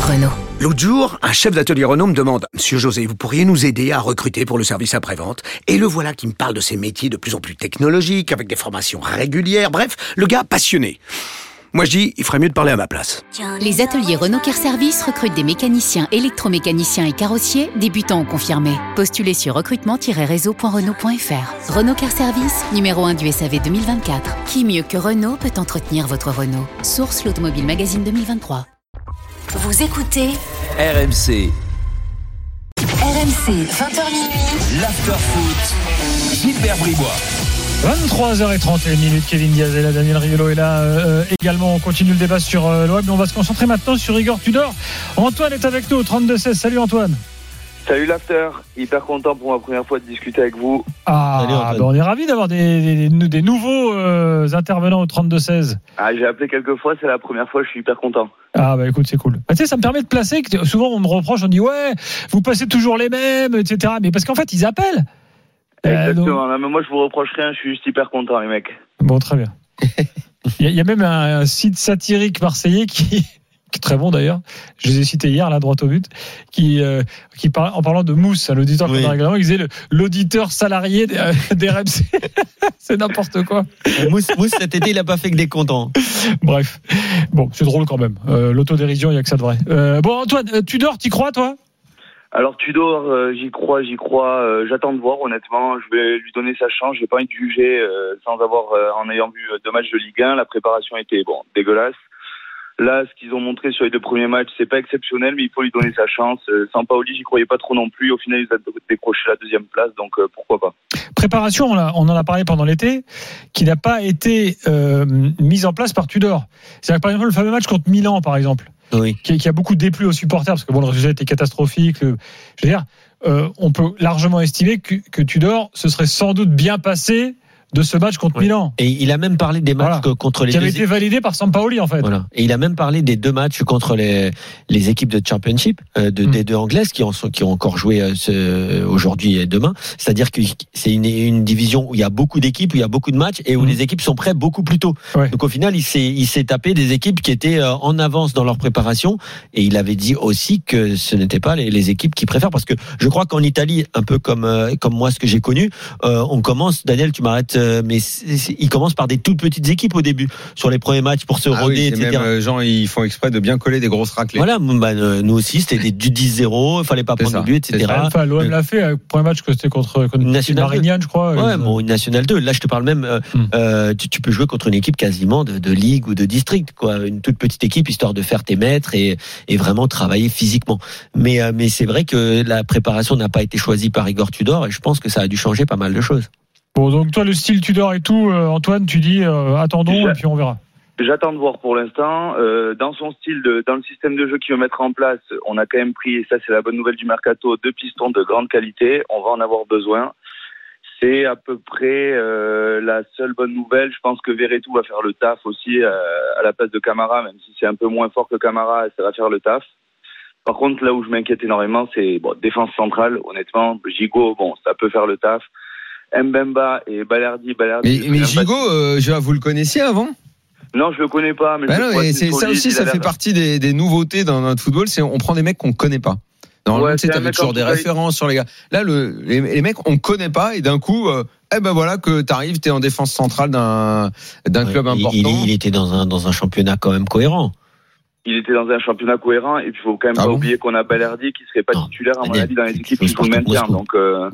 Renault. L'autre jour, un chef d'atelier Renault me demande « Monsieur José, vous pourriez nous aider à recruter pour le service après-vente ?» Et le voilà qui me parle de ces métiers de plus en plus technologiques, avec des formations régulières, bref, le gars passionné. Moi je dis, il ferait mieux de parler à ma place. Les ateliers Renault Car Service recrutent des mécaniciens, électromécaniciens et carrossiers, débutants ou confirmés. Postulez sur recrutement-réseau.renault.fr. Renault Car Service, numéro 1 du SAV 2024. Qui mieux que Renault peut entretenir votre Renault? Source l'Automobile Magazine 2023. Vous écoutez RMC. RMC, 20h minuit. L'after-foot. Gilbert Bribois. 23h31, Kevin Diaz est là, Daniel Riolo est là également. On continue le débat sur l'OM, mais on va se concentrer maintenant sur Igor Tudor. Antoine est avec nous au 32-16. Salut Antoine. Salut l'after, hyper content pour ma première fois de discuter avec vous. Salut, on est ravis d'avoir des nouveaux intervenants au 32-16. J'ai appelé quelques fois, c'est la première fois, je suis hyper content. Écoute, c'est cool. Tu sais, ça me permet de placer, que souvent on me reproche, on dit ouais, vous passez toujours les mêmes, etc. Mais parce qu'en fait, ils appellent. Exactement, non, mais moi je vous reproche rien, je suis juste hyper content les mecs. Bon, très bien. Il y a même un site satirique marseillais qui est très bon d'ailleurs, je les ai cités hier, là, droit au but, qui parle, en parlant de Mousse, l'auditeur qu'on a régulièrement, il disait l'auditeur salarié des RMC. C'est n'importe quoi. Mousse, cet été, il n'a pas fait que des contents. Bref. Bon, c'est drôle quand même. L'autodérision, il n'y a que ça de vrai. Bon, Antoine, Tudor, t'y crois, toi? Alors Tudor, j'y crois. J'attends de voir, honnêtement. Je vais lui donner sa chance. J'ai pas envie de juger en ayant vu 2 matchs de Ligue 1. La préparation était dégueulasse. Là, ce qu'ils ont montré sur les 2 premiers matchs, c'est pas exceptionnel, mais il faut lui donner sa chance. Sampaoli, j'y croyais pas trop non plus. Au final, il a décroché la 2e place, donc pourquoi pas. Préparation, on en a parlé pendant l'été, qui n'a pas été mise en place par Tudor. C'est-à-dire que, par exemple, le fameux match contre Milan, par exemple. Oui. Qui a beaucoup déplu aux supporters parce que le résultat était catastrophique. Je veux dire, on peut largement estimer que Tudor se serait sans doute bien passé de ce match contre Milan. Et il a même parlé des matchs contre les qui avaient été validés par Sampaoli en fait. Voilà. Et il a même parlé des 2 matchs contre les équipes de Championship, des 2 anglaises qui ont encore joué aujourd'hui et demain. C'est-à-dire que c'est une division où il y a beaucoup d'équipes, où il y a beaucoup de matchs et où les équipes sont prêtes beaucoup plus tôt. Ouais. Donc au final, il s'est tapé des équipes qui étaient en avance dans leur préparation et il avait dit aussi que ce n'étaient pas les équipes qui préfèrent parce que je crois qu'en Italie, un peu comme moi ce que j'ai connu, on commence, Daniel, tu m'arrêtes, mais ils commencent par des toutes petites équipes au début sur les premiers matchs pour se roder, etc. Même, gens ils font exprès de bien coller des grosses raclées. Voilà, nous aussi c'était du 10-0, il fallait pas prendre de but, etc. Enfin, l'OM l'a fait, le premier match que c'était contre Marignane, je crois. Ouais, une Nationale 2. Là, je te parle même, tu peux jouer contre une équipe quasiment de ligue ou de district, quoi, une toute petite équipe histoire de faire tes mètres et vraiment travailler physiquement. Mais c'est vrai que la préparation n'a pas été choisie par Igor Tudor et je pense que ça a dû changer pas mal de choses. Bon, donc toi, le style Tudor et tout, Antoine, tu dis attendons et puis on verra. J'attends de voir pour l'instant. Dans son style, dans le système de jeu qu'il veut mettre en place, on a quand même pris, et ça c'est la bonne nouvelle du mercato, 2 pistons de grande qualité. On va en avoir besoin. C'est à peu près la seule bonne nouvelle. Je pense que Verretou va faire le taf aussi à la place de Camara, même si c'est un peu moins fort que Camara, ça va faire le taf. Par contre, là où je m'inquiète énormément, c'est défense centrale. Honnêtement, Gigot, ça peut faire le taf. Mbemba et Balerdi. Mais Gigot, vous le connaissiez avant ? Non, je le connais pas. Mais ça aussi, ça fait partie des nouveautés dans notre football. C'est on prend des mecs qu'on connaît pas. Normalement, tu avais toujours des références sur les gars. Là, les mecs, on connaît pas et d'un coup, voilà que t'arrives, t'es en défense centrale d'un club important. Il était dans un championnat quand même cohérent. Il était dans un championnat cohérent et puis il faut quand même pas oublier qu'on a Balerdi qui serait pas titulaire à mon avis dans les équipes qui sont le maintien. Donc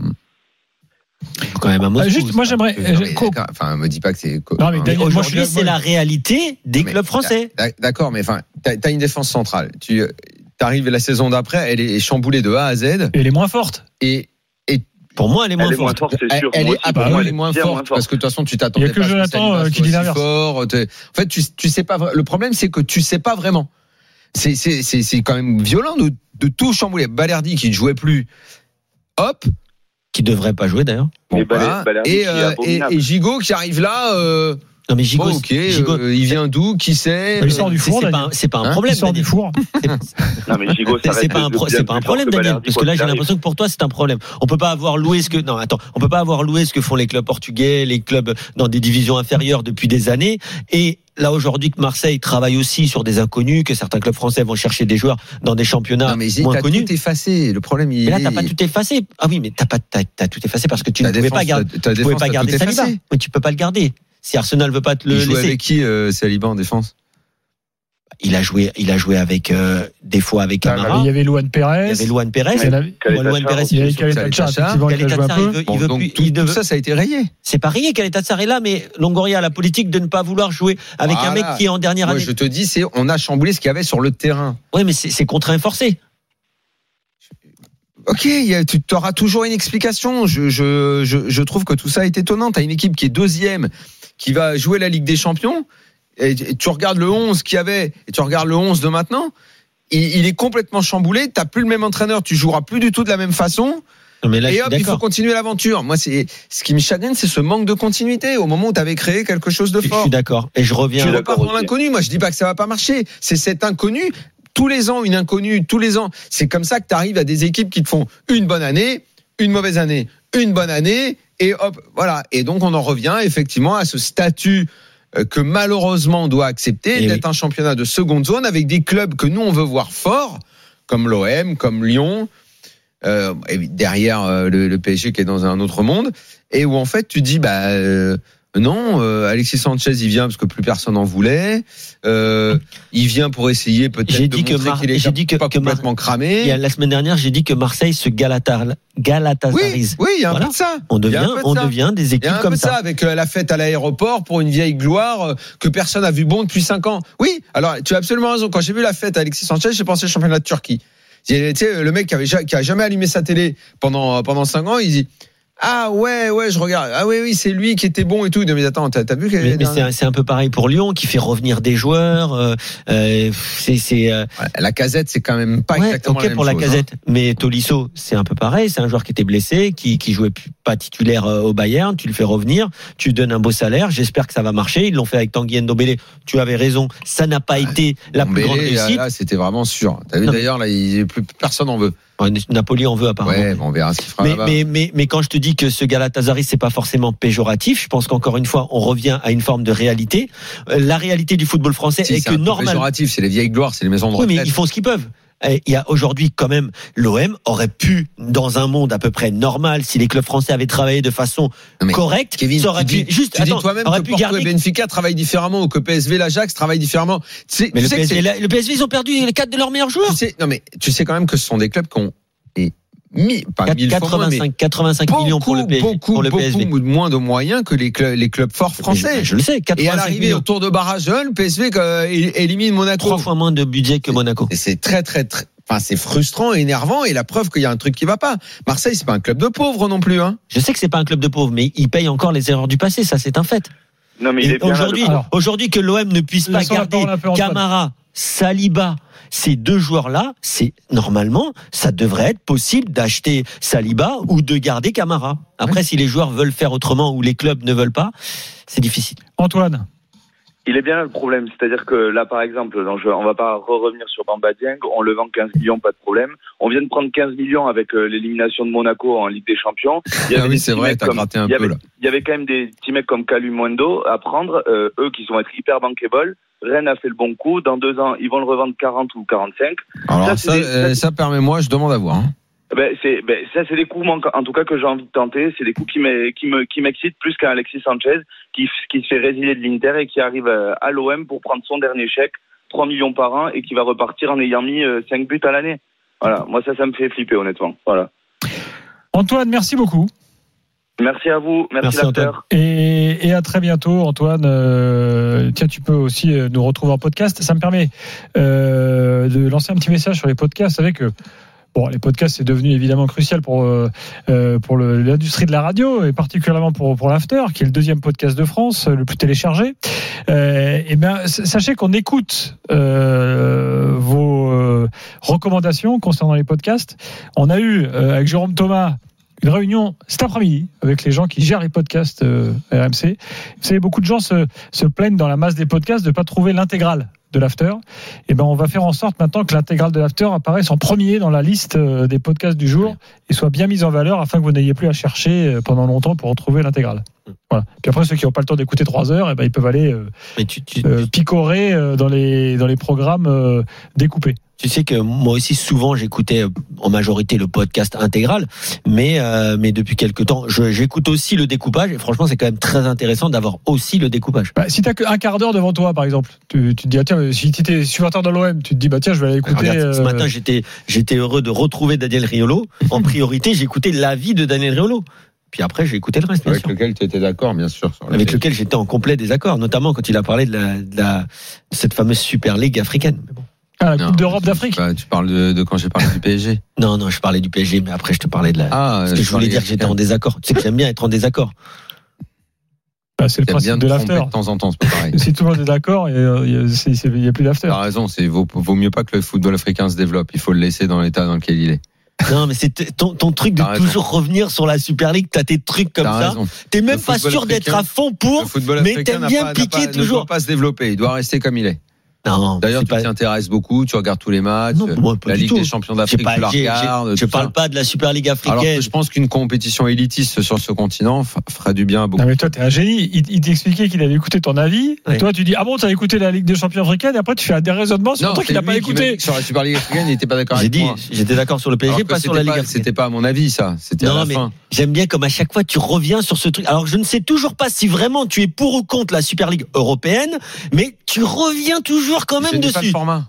quand même un mot. Juste, moi j'aimerais. Me dis pas que c'est. Non, mais Daniel, aujourd'hui, c'est la réalité des clubs français. D'accord, mais t'as une défense centrale. T'arrives la saison d'après, elle est chamboulée de A à Z. Et elle est moins forte. Et pour moi, elle est moins forte. C'est sûr. Elle est moins forte parce que de toute façon, tu t'attendais pas. Il y a que Jonathan qui dit l'inverse. En fait, tu sais pas. Le problème, c'est que tu sais pas vraiment. C'est quand même violent de tout chambouler. Balerdi qui ne jouait plus. Hop. Qui devrait pas jouer d'ailleurs. Et Gigot qui arrive là. Non mais Gigot, il vient d'où? Qui c'est? Il sort du four. C'est pas un problème. Il sort du four. Non mais Gigot, c'est pas un problème, Daniel, parce que là j'ai l'impression que pour toi c'est un problème. On peut pas avoir loué ce que font les clubs portugais, les clubs dans des divisions inférieures depuis des années. Et là aujourd'hui que Marseille travaille aussi sur des inconnus, que certains clubs français vont chercher des joueurs dans des championnats moins connus. T'as tout effacé. Le problème, mais là t'as pas tout effacé. Ah oui, mais t'as tout effacé parce que tu ne pouvais pas garder Saliba. Mais tu peux pas le garder. Si Arsenal veut pas te le laisser. Il joue avec qui Saliba en défense? Il a joué avec des fois avec Camara. Il y avait Luan Pérez. Luan Pérez, il y avait Caleta-Car. Tout ça a été rayé. C'est pas rayé, Caleta-Car est là, mais Longoria a la politique de ne pas vouloir jouer avec un mec qui est en dernière année. Moi, je te dis, on a chamboulé ce qu'il y avait sur le terrain. Oui, mais c'est contraint forcé. Ok, tu auras toujours une explication. Je trouve que tout ça est étonnant. T'as une équipe qui est deuxième, qui va jouer la Ligue des Champions. Et tu regardes le 11 qu'il y avait et tu regardes le 11 de maintenant, il est complètement chamboulé. T'as plus le même entraîneur, tu joueras plus du tout de la même façon. Mais là, et hop, il faut continuer l'aventure. Moi, ce qui me chagrine, c'est ce manque de continuité au moment où tu avais créé quelque chose de fort. Je suis d'accord. Et je reviens. Tu repars dans l'inconnu. Moi, je dis pas que ça va pas marcher. C'est cet inconnu. Tous les ans, une inconnue. Tous les ans. C'est comme ça que tu arrives à des équipes qui te font une bonne année, une mauvaise année, une bonne année, et hop, voilà. Et donc, on en revient effectivement à ce statut que malheureusement on doit accepter, d'être un championnat de seconde zone avec des clubs que nous on veut voir forts, comme l'OM, comme Lyon, et derrière le PSG qui est dans un autre monde, et où en fait tu dis non, Alexis Sanchez il vient parce que plus personne en voulait. Il vient pour essayer peut-être de montrer qu'il est pas complètement cramé. La semaine dernière, j'ai dit que Marseille se galatasarise. Oui, il y a un peu de ça. On devient des équipes comme ça. Avec la fête à l'aéroport pour une vieille gloire que personne n'a vu bon depuis 5 ans. Oui, alors tu as absolument raison. Quand j'ai vu la fête à Alexis Sanchez, j'ai pensé au championnat de Turquie. Tu sais, le mec qui a jamais allumé sa télé pendant 5 ans, il dit ah ouais, je regarde. Ah oui, c'est lui qui était bon et tout. Mais attends, t'as vu mais c'est un peu pareil pour Lyon qui fait revenir des joueurs. La Casette, c'est quand même pas exactement la même pour chose. La Casette, mais Tolisso, c'est un peu pareil. C'est un joueur qui était blessé, qui jouait pas titulaire au Bayern. Tu le fais revenir, tu lui donnes un beau salaire. J'espère que ça va marcher. Ils l'ont fait avec Tanguy Ndombele. Tu avais raison. Ça n'a pas été la plus grande réussite. Là, c'était vraiment sûr. T'as vu d'ailleurs là, plus personne en veut. Napoli en veut apparemment. Ouais, on verra ce qu'il fera là-bas. Mais quand je te dis que ce Galatasaray c'est pas forcément péjoratif, je pense qu'encore une fois on revient à une forme de réalité. La réalité du football français est que normalement péjoratif, c'est les vieilles gloires, c'est les maisons de retraite. Oui, mais ils font ce qu'ils peuvent. Il y a aujourd'hui quand même l'OM aurait pu dans un monde à peu près normal si les clubs français avaient travaillé de façon correcte, Kevin, ça aurait pu juste tu dis toi-même que Porto et Benfica travaillent différemment ou que PSV l'Ajax travaillent différemment. Mais le PSV ils ont perdu les 4 de leurs meilleurs joueurs. Tu sais quand même que ce sont des clubs qui ont pas 85 millions pour le PSG. Beaucoup moins de moyens que les clubs forts français. Je le sais. Et à l'arrivée au tour de barrage, le PSV élimine Monaco. 3 fois moins de budget que Monaco. Et c'est très c'est frustrant et énervant et la preuve qu'il y a un truc qui va pas. Marseille, c'est pas un club de pauvres non plus, hein. Je sais que c'est pas un club de pauvres, mais ils payent encore les erreurs du passé, ça c'est un fait. Non, mais aujourd'hui que l'OM ne puisse pas garder Camara, Saliba, ces 2 joueurs-là, normalement, ça devrait être possible d'acheter Saliba ou de garder Camara. Après, si les joueurs veulent faire autrement ou les clubs ne veulent pas, c'est difficile. Antoine. Il est bien là le problème, c'est-à-dire que là par exemple, on va pas revenir sur Bamba Dieng, on le vend 15 millions, pas de problème. On vient de prendre 15 millions avec l'élimination de Monaco en Ligue des Champions. Oui, c'est vrai, t'as gratté un peu là. Il y avait quand même des petits mecs comme Calumundo à prendre, eux qui vont être hyper bankable. Rennes a fait le bon coup, dans 2 ans, ils vont le revendre 40 ou 45. Alors ça permet-moi, je demande à voir. Hein. Ça c'est des coups en tout cas que j'ai envie de tenter, c'est des coups qui m'excitent plus qu'un Alexis Sanchez qui se fait résilier de l'Inter et qui arrive à l'OM pour prendre son dernier chèque, 3 millions par an et qui va repartir en ayant mis 5 buts à l'année. Voilà, moi ça me fait flipper honnêtement. Voilà. Antoine, merci beaucoup. Merci à vous, merci l'acteur. Et à très bientôt Antoine. Tiens, tu peux aussi nous retrouver en podcast. Ça me permet de lancer un petit message sur les podcasts avec les podcasts, c'est devenu évidemment crucial pour l'industrie de la radio et particulièrement pour l'After, qui est le 2e podcast de France, le plus téléchargé. Sachez qu'on écoute vos recommandations concernant les podcasts. On a eu avec Jérôme Thomas une réunion cet après-midi avec les gens qui gèrent les podcasts RMC. Vous savez, beaucoup de gens se plaignent dans la masse des podcasts de ne pas trouver l'intégrale de l'after. Et ben, on va faire en sorte maintenant que l'intégrale de l'after apparaisse en premier dans la liste des podcasts du jour et soit bien mise en valeur afin que vous n'ayez plus à chercher pendant longtemps pour retrouver l'intégrale. Voilà. Puis après, ceux qui n'ont pas le temps d'écouter 3 heures, et ben, ils peuvent aller picorer dans les programmes découpés. Tu sais que moi aussi souvent j'écoutais en majorité le podcast intégral, mais depuis quelque temps j'écoute aussi le découpage et franchement c'est quand même très intéressant d'avoir aussi le découpage. Bah, si t'as qu'un quart d'heure devant toi par exemple, tu te dis ah, tiens, si tu étais supporter de l'OM, tu te dis bah tiens je vais aller écouter. Regarde, ce matin j'étais heureux de retrouver Daniel Riolo. En priorité j'écoutais l'avis de Daniel Riolo. Puis après, j'ai écouté le reste. Avec lequel tu étais d'accord, bien sûr. Avec lequel j'étais en complet désaccord, notamment quand il a parlé de cette fameuse Super League africaine. Mais bon. Ah, la Coupe d'Europe d'Afrique. Tu parles de quand j'ai parlé du PSG. Non, je parlais du PSG, mais après je te parlais de la. Parce que je voulais dire que j'étais en désaccord. Tu sais que j'aime bien être en désaccord. Bah, c'est le principe de l'after. De temps en temps, c'est pas pareil. Si tout le monde est d'accord, il y a plus d'after. T'as raison, vaut mieux pas que le football africain se développe. Il faut le laisser dans l'état dans lequel il est. Non, mais c'est ton truc de toujours revenir sur la Super League. T'as tes trucs comme ça. Raison. T'es même pas sûr d'être à fond pour, mais t'aimes bien piquer toujours. Il ne doit pas se développer. Il doit rester comme il est. Non, d'ailleurs, tu t'y intéresses beaucoup, tu regardes tous les matchs. Non, moi, la Ligue des Champions d'Afrique, tu la regardes. Je parle pas de la Super League africaine. Alors que je pense qu'une compétition élitiste sur ce continent ferait du bien à beaucoup. Non, mais toi, t'es un génie. Il t'expliquait qu'il avait écouté ton avis. Oui. Et toi, tu dis, ah bon, t'as écouté la Ligue des Champions africaine, et après, tu fais des raisonnements sur un truc qu'il n'a pas écouté. Sur la Super League africaine, il n'était pas d'accord avec moi. J'étais d'accord sur le PSG, pas sur la Ligue africaine. C'était pas à mon avis, ça. C'était à la fin. J'aime bien comme à chaque fois, tu reviens sur ce truc. Alors, je ne sais toujours pas si vraiment tu es pour ou contre la Super League européenne, mais tu reviens toujours quand même dessus. Format.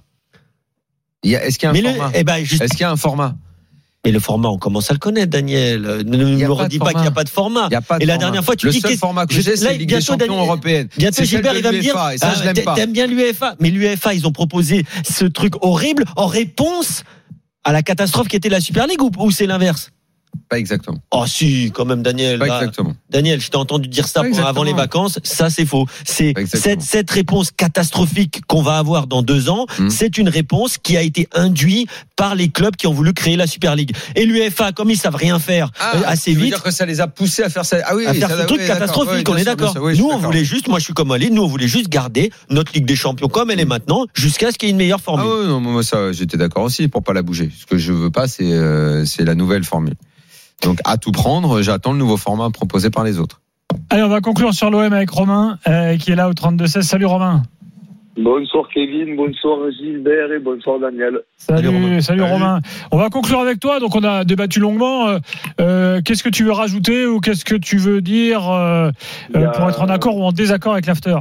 Est-ce qu'il y a un format Est-ce qu'il y a un format? Mais le format, on commence à le connaître, Daniel. Ne me redis pas qu'il n'y a pas de format. Et la dernière fois, tu dis que le seul format que j'ai, c'est la Ligue des Champions européenne. Bientôt, Gilbert, il va me dire, et ça, je l'aime pas. T'aimes bien l'UEFA. Mais l'UEFA, ils ont proposé ce truc horrible en réponse à la catastrophe qui était la Super League, ou c'est l'inverse? Pas exactement. Oh si, quand même, Daniel. Pas exactement. Daniel, je t'ai entendu dire ça avant les vacances. Ça, c'est faux. C'est cette réponse catastrophique qu'on va avoir dans 2 ans. C'est une réponse qui a été induite par les clubs qui ont voulu créer la Super League. Et l'UEFA, comme ils savent rien faire assez vite. dire que ça les a poussés à faire ça. Ah oui, à faire ce truc catastrophique. On est d'accord. Nous, on voulait juste, moi, je suis comme Ali. Nous, on voulait juste garder notre Ligue des Champions comme elle est maintenant, jusqu'à ce qu'il y ait une meilleure formule. Ah oui, non, moi, ça, j'étais d'accord aussi pour pas la bouger. Ce que je veux pas, c'est la nouvelle formule. Donc à tout prendre, j'attends le nouveau format proposé par les autres. Allez, on va conclure sur l'OM avec Romain qui est là au 32-16. Salut Romain. Bonsoir Kevin, bonsoir Gilbert et bonsoir Daniel. Salut Romain. On va conclure avec toi, donc on a débattu longuement. Qu'est-ce que tu veux rajouter ou qu'est-ce que tu veux dire pour être en accord ou en désaccord avec l'after?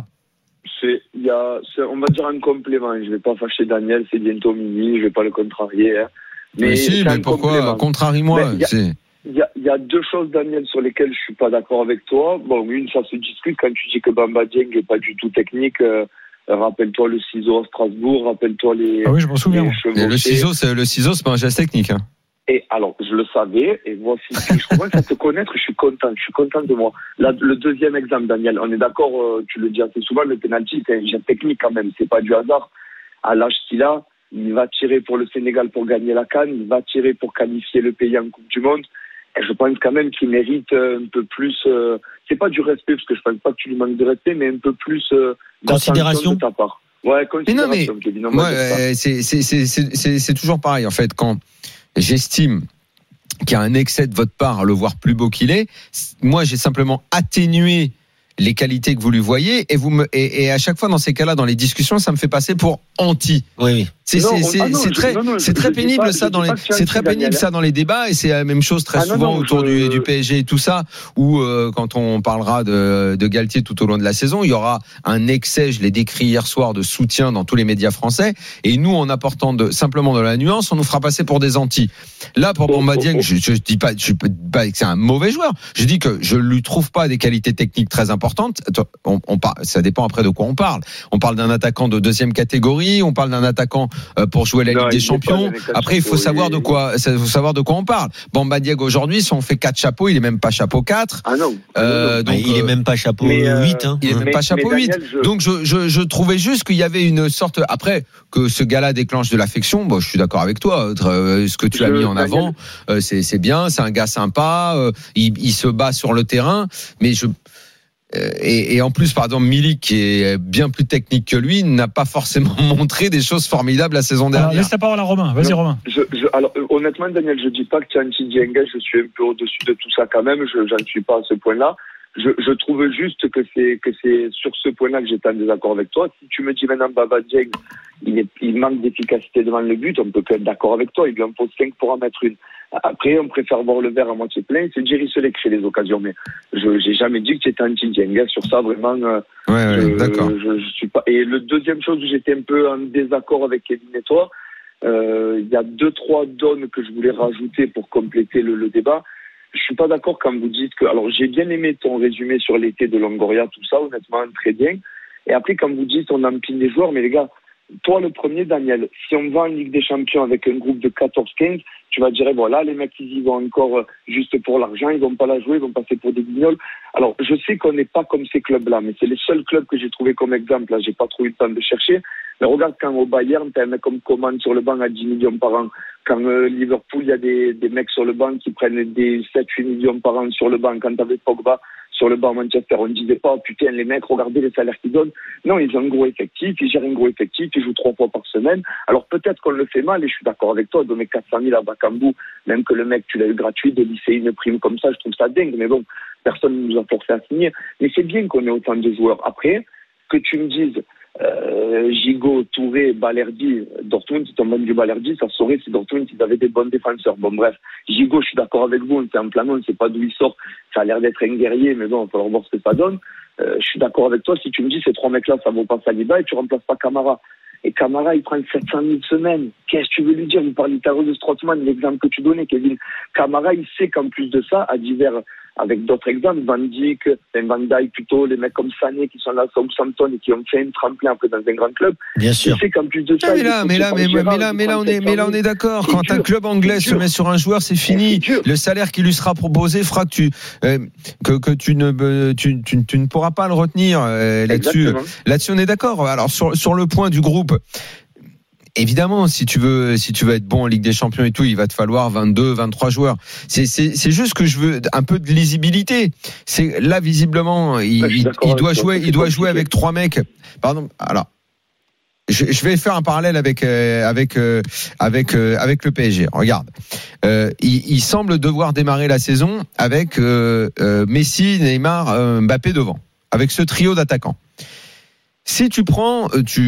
On va dire un complément. Je vais pas fâcher Daniel, c'est bientôt minuit, je vais pas le contrarier. Hein. Mais pourquoi? Contrarie-moi. Il y a 2 choses, Daniel, sur lesquelles je suis pas d'accord avec toi. Bon, une, ça se discute quand tu dis que Bamba Dieng est pas du tout technique. Rappelle-toi le ciseau à Strasbourg, rappelle-toi les. Ah oui, je m'en souviens. Le ciseau, c'est pas un geste technique. Hein. Et alors, je le savais, et moi, si je commence à te connaître, je suis content de moi. Là, le deuxième exemple, Daniel, on est d'accord, tu le dis assez souvent, le penalty, c'est un geste technique quand même, c'est pas du hasard. À l'âge qu'il a, il va tirer pour le Sénégal pour gagner la CAN, il va tirer pour qualifier le pays en Coupe du Monde. Et je pense quand même qu'il mérite un peu plus, c'est pas du respect, parce que je pense pas que tu lui manques de respect, mais un peu plus considération de ta part. Ouais, considération, Kevin. C'est toujours pareil, en fait, quand j'estime qu'il y a un excès de votre part à le voir plus beau qu'il est, moi j'ai simplement atténué les qualités que vous lui voyez et à chaque fois dans ces cas-là, dans les discussions, ça me fait passer pour anti. Oui. C'est très pénible ça dans les débats et c'est la même chose très souvent autour du PSG et tout ça où quand on parlera de Galtier tout au long de la saison, il y aura un excès, je l'ai décrit hier soir, de soutien dans tous les médias français et nous en apportant simplement de la nuance, on nous fera passer pour des anti. Là pour Bamba Dieng, je dis pas que c'est un mauvais joueur. Je dis que je lui trouve pas des qualités techniques très importantes. importantes. Ça dépend après de quoi on parle. On parle d'un attaquant de deuxième catégorie, on parle d'un attaquant pour jouer la Ligue des Champions. Après, il faut savoir de quoi on parle. Bamba Dieng aujourd'hui, si on fait 4 chapeaux, il est même pas chapeau 4. Ah non. Donc, il est même pas chapeau 8. Il est même pas chapeau 8. Donc je trouvais juste qu'il y avait une sorte, après que ce gars-là déclenche de l'affection, bon, je suis d'accord avec toi. Ce que tu as mis en avant, c'est bien, c'est un gars sympa, il se bat sur le terrain, mais et en plus, par exemple, Milik, qui est bien plus technique que lui, n'a pas forcément montré des choses formidables la saison dernière. Alors, laisse la parole à Romain. Vas-y, Romain. Alors, honnêtement, Daniel, je dis pas que Tianchi Dieng, je suis un peu au-dessus de tout ça quand même. J'en suis pas à ce point-là. Je trouve juste que c'est sur ce point-là que j'étais en désaccord avec toi. Si tu me dis maintenant Bamba Dieng, il manque d'efficacité devant le but, on peut que être d'accord avec toi. Il lui en faut 5 pour en mettre une. Après, on préfère voir le verre à moitié plein. C'est Jerry Selé qui fait les occasions, mais j'ai jamais dit que c'était anti-Dieng. Sur ça, vraiment, d'accord. Je suis pas. Et le deuxième chose où j'étais un peu en désaccord avec Kevin et toi, il y a 2-3 donnes que je voulais rajouter pour compléter le débat. Je suis pas d'accord quand vous dites que. Alors, j'ai bien aimé ton résumé sur l'été de Longoria, tout ça, honnêtement, très bien. Et après, quand vous dites on empile les joueurs, mais les gars, toi le premier, Daniel, si on va en Ligue des Champions avec un groupe de 14-15, tu vas dire, bon, là, les mecs, ils y vont encore juste pour l'argent, ils vont pas la jouer, ils vont passer pour des guignols. Alors, je sais qu'on n'est pas comme ces clubs-là, mais c'est les seuls clubs que j'ai trouvé comme exemple. Là, j'ai pas trop eu le temps de chercher. Mais regarde, quand au Bayern, t'as un mec comme Coman sur le banc à 10 millions par an. Quand Liverpool, il y a des mecs sur le banc qui prennent des 7-8 millions par an sur le banc. Quand t'avais Pogba sur le banc à Manchester, on ne disait pas, oh, putain, les mecs, regardez les salaires qu'ils donnent. Non, ils ont un gros effectif, ils gèrent un gros effectif, ils jouent 3 fois par semaine. Alors peut-être qu'on le fait mal, et je suis d'accord avec toi, donner 400 000 à Bakambu, même que le mec, tu l'as eu gratuit, de lycée une prime comme ça, je trouve ça dingue. Mais bon, personne ne nous a forcé à signer. Mais c'est bien qu'on ait autant de joueurs. Après, que tu me dises, Gigot, Touré, Balerdi, Dortmund, si tu m'as du Balerdi, ça saurait si Dortmund, ils avaient des bons défenseurs. Bon, bref, Gigot, je suis d'accord avec vous, c'est un plan, on ne sait pas d'où il sort. Ça a l'air d'être un guerrier, mais bon, il va falloir voir ce que ça donne. Je suis d'accord avec toi, si tu me dis ces 3 mecs-là, ça vaut pas Saliba et tu remplaces pas Camara. Et Camara, il prend 700 000 semaine. Qu'est-ce que tu veux lui dire? Vous parlez de Strootman, l'exemple que tu donnais, Kevin. Camara, il sait qu'en plus de ça, à divers, avec d'autres exemples, Van Dijk plutôt, les mecs comme Sané qui sont là à Southampton et qui ont fait un tremplin après dans un grand club. Bien sûr. Il sait qu'en plus de ça. Mais là, on est d'accord. Quand un club anglais se met sur un joueur, c'est fini. Le salaire qui lui sera proposé fera que tu ne pourras pas le retenir là-dessus. Exactement. Là-dessus, on est d'accord. Alors, sur le point du groupe, évidemment, si tu veux être bon en Ligue des Champions et tout, il va te falloir 22, 23 joueurs. C'est juste que je veux un peu de lisibilité. C'est là visiblement, il doit jouer avec 3 mecs. Pardon. Alors, je vais faire un parallèle avec le PSG. Regarde, il semble devoir démarrer la saison avec Messi, Neymar, Mbappé devant, avec ce trio d'attaquants. Si tu prends,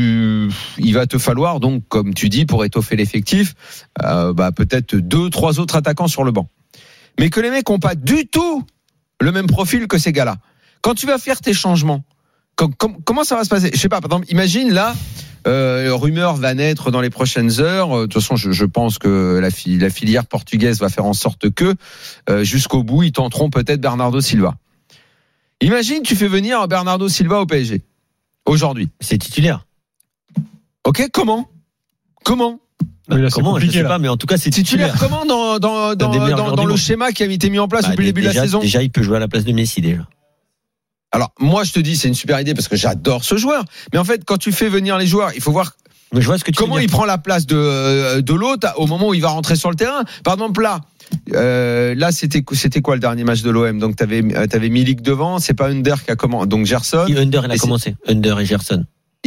il va te falloir donc, comme tu dis, pour étoffer l'effectif, peut-être 2-3 autres attaquants sur le banc. Mais que les mecs n'ont pas du tout le même profil que ces gars-là. Quand tu vas faire tes changements, comment ça va se passer? Je sais pas. Par exemple, imagine là, rumeur va naître dans les prochaines heures. De toute façon, je pense que la filière portugaise va faire en sorte que jusqu'au bout, ils tenteront peut-être Bernardo Silva. Imagine, tu fais venir Bernardo Silva au PSG. Aujourd'hui. C'est titulaire. Ok, comment comment, je sais pas, mais en tout cas, c'est titulaire. Comment dans le schéma qui a été mis en place depuis le début de la saison? Déjà, il peut jouer à la place de Messi, déjà. Alors, moi, je te dis, c'est une super idée parce que j'adore ce joueur. Mais en fait, quand tu fais venir les joueurs, il faut voir mais je vois ce que tu comment il prend la place de l'autre au moment où il va rentrer sur le terrain. Par exemple, là, c'était quoi le dernier match de l'OM? Donc, t'avais Milik devant, c'est pas Under qui a commencé, donc Gerson. Under, il a commencé. Under et Gerson.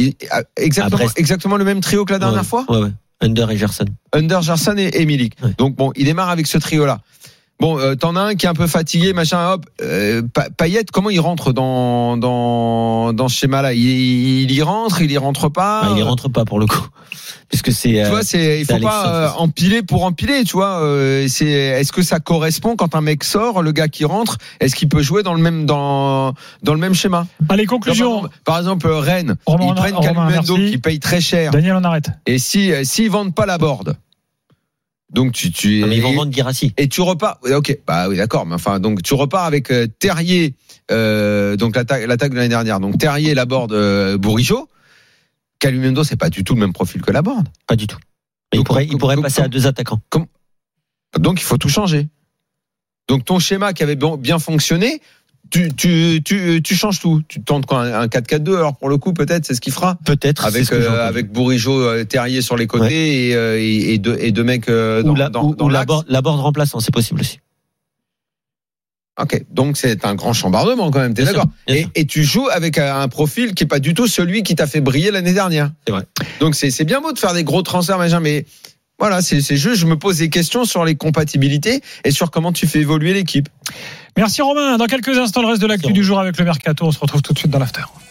Exactement le même trio que la dernière fois? Ouais. Under et Gerson. Under, Gerson et Milik. Ouais. Donc, bon, il démarre avec ce trio-là. Bon, t'en as un qui est un peu fatigué, machin, hop. Payet, comment il rentre dans ce schéma-là? Il y rentre pas? Il y rentre pas pour le coup. Puisque c'est. Tu vois, il faut pas empiler pour empiler, tu vois. Est-ce que ça correspond quand un mec sort, le gars qui rentre, est-ce qu'il peut jouer dans le même schéma? Allez, conclusion. Par exemple, Rennes, ils prennent Calumendo qui paye très cher. Daniel, on arrête. Et s'ils vendent pas la board, Donc mais ils vont vendre Guirassy. Et tu repars. Ok, bah oui, d'accord. Mais enfin, donc tu repars avec Terrier, donc l'attaque de l'année dernière. Donc Terrier, Laborde, Bourigeaud. Calumendo, c'est pas du tout le même profil que Laborde. Pas du tout. Il pourrait passer à 2 attaquants. Donc il faut tout changer. Donc ton schéma qui avait bien fonctionné, tu changes tout. Tu tentes quoi, un 4-4-2 alors pour le coup peut-être c'est ce qu'il fera. Peut-être avec Bourigeaud, Terrier sur les côtés et deux mecs dans Laborde remplaçant, c'est possible aussi. Ok, donc c'est un grand chambardement quand même, t'es d'accord. Et tu joues avec un profil qui est pas du tout celui qui t'a fait briller l'année dernière. C'est vrai. Donc c'est bien beau de faire des gros transferts, mais voilà, c'est juste, je me pose des questions sur les compatibilités et sur comment tu fais évoluer l'équipe. Merci Romain. Dans quelques instants, le reste de l'actu du jour avec le Mercato. On se retrouve tout de suite dans l'after.